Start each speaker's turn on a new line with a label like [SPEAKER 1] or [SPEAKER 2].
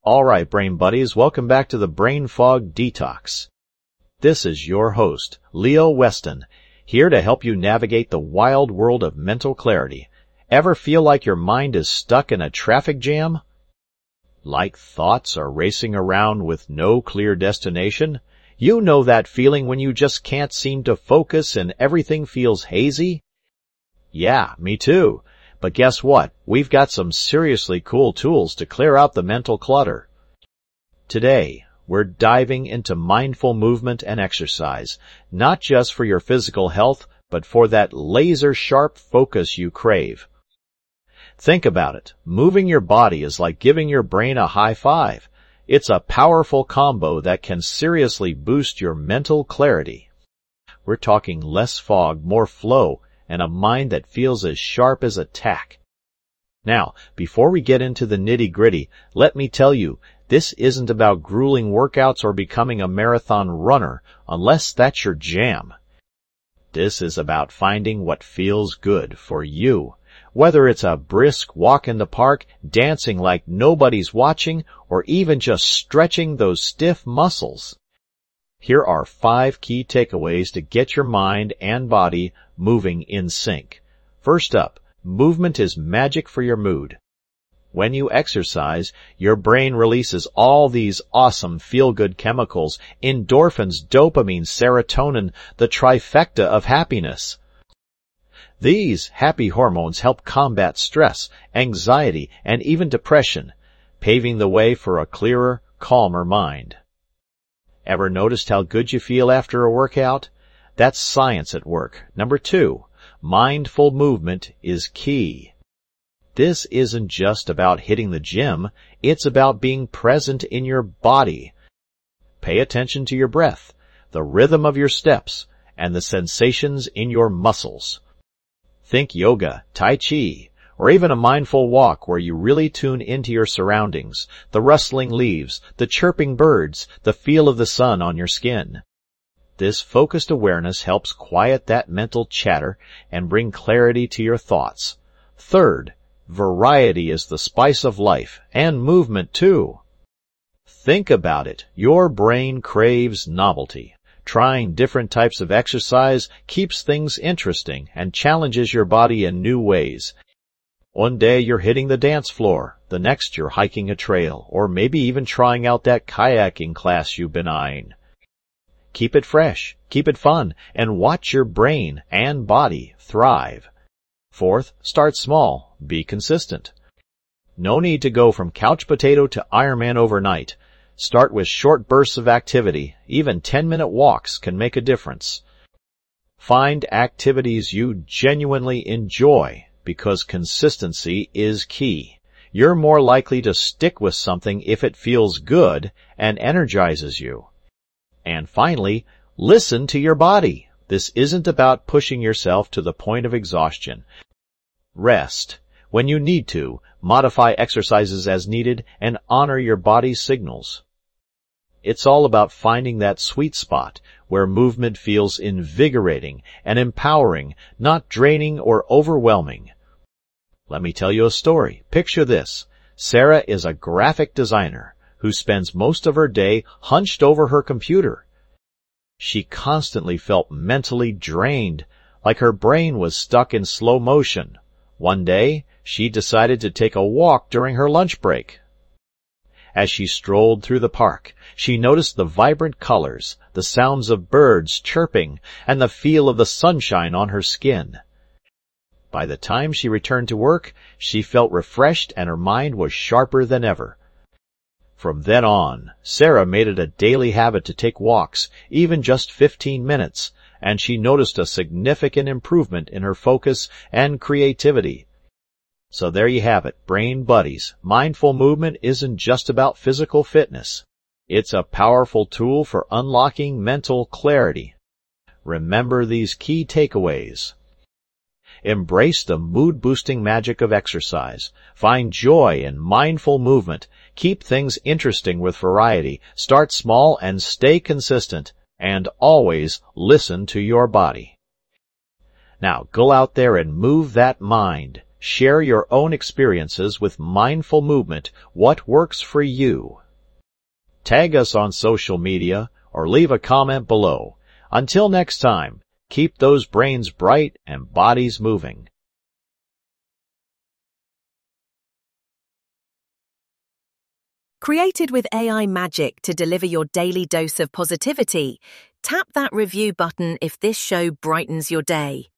[SPEAKER 1] All right, Brain Buddies, welcome back to the Brain Fog Detox. This is your host, Leo Weston, here to help you navigate the wild world of mental clarity. Ever feel like your mind is stuck in a traffic jam? Like thoughts are racing around with no clear destination? You know that feeling when you just can't seem to focus and everything feels hazy? Yeah, me too. But guess what? We've got some seriously cool tools to clear out the mental clutter. Today, we're diving into mindful movement and exercise, not just for your physical health, but for that laser-sharp focus you crave. Think about it. Moving your body is like giving your brain a high five. It's a powerful combo that can seriously boost your mental clarity. We're talking less fog, more flow, and a mind that feels as sharp as a tack. Now, before we get into the nitty-gritty, let me tell you, this isn't about grueling workouts or becoming a marathon runner, unless that's your jam. This is about finding what feels good for you. Whether it's a brisk walk in the park, dancing like nobody's watching, or even just stretching those stiff muscles. Here are 5 key takeaways to get your mind and body moving in sync. First up, movement is magic for your mood. When you exercise, your brain releases all these awesome feel-good chemicals, endorphins, dopamine, serotonin, the trifecta of happiness. These happy hormones help combat stress, anxiety, and even depression, paving the way for a clearer, calmer mind. Ever noticed how good you feel after a workout? That's science at work. Number 2, mindful movement is key. This isn't just about hitting the gym, it's about being present in your body. Pay attention to your breath, the rhythm of your steps, and the sensations in your muscles. Think yoga, tai chi, or even a mindful walk where you really tune into your surroundings, the rustling leaves, the chirping birds, the feel of the sun on your skin. This focused awareness helps quiet that mental chatter and bring clarity to your thoughts. Third, variety is the spice of life, and movement too. Think about it. Your brain craves novelty. Trying different types of exercise keeps things interesting and challenges your body in new ways. One day you're hitting the dance floor, the next you're hiking a trail, or maybe even trying out that kayaking class you've been eyeing. Keep it fresh, keep it fun, and watch your brain and body thrive. Fourth, start small, be consistent. No need to go from couch potato to Ironman overnight. Start with short bursts of activity. Even 10-minute walks can make a difference. Find activities you genuinely enjoy, because consistency is key. You're more likely to stick with something if it feels good and energizes you. And finally, listen to your body. This isn't about pushing yourself to the point of exhaustion. Rest when you need to, modify exercises as needed, and honor your body's signals. It's all about finding that sweet spot where movement feels invigorating and empowering, not draining or overwhelming. Let me tell you a story. Picture this. Sarah is a graphic designer who spends most of her day hunched over her computer. She constantly felt mentally drained, like her brain was stuck in slow motion. One day, she decided to take a walk during her lunch break. As she strolled through the park, she noticed the vibrant colors, the sounds of birds chirping, and the feel of the sunshine on her skin. By the time she returned to work, she felt refreshed and her mind was sharper than ever. From then on, Sarah made it a daily habit to take walks, even just 15 minutes, and she noticed a significant improvement in her focus and creativity. So there you have it, Brain Buddies. Mindful movement isn't just about physical fitness. It's a powerful tool for unlocking mental clarity. Remember these key takeaways. Embrace the mood-boosting magic of exercise. Find joy in mindful movement. Keep things interesting with variety. Start small and stay consistent. And always listen to your body. Now go out there and move that mind. Share your own experiences with mindful movement, what works for you. Tag us on social media or leave a comment below. Until next time, keep those brains bright and bodies moving.
[SPEAKER 2] Created with AI magic to deliver your daily dose of positivity, tap that review button if this show brightens your day.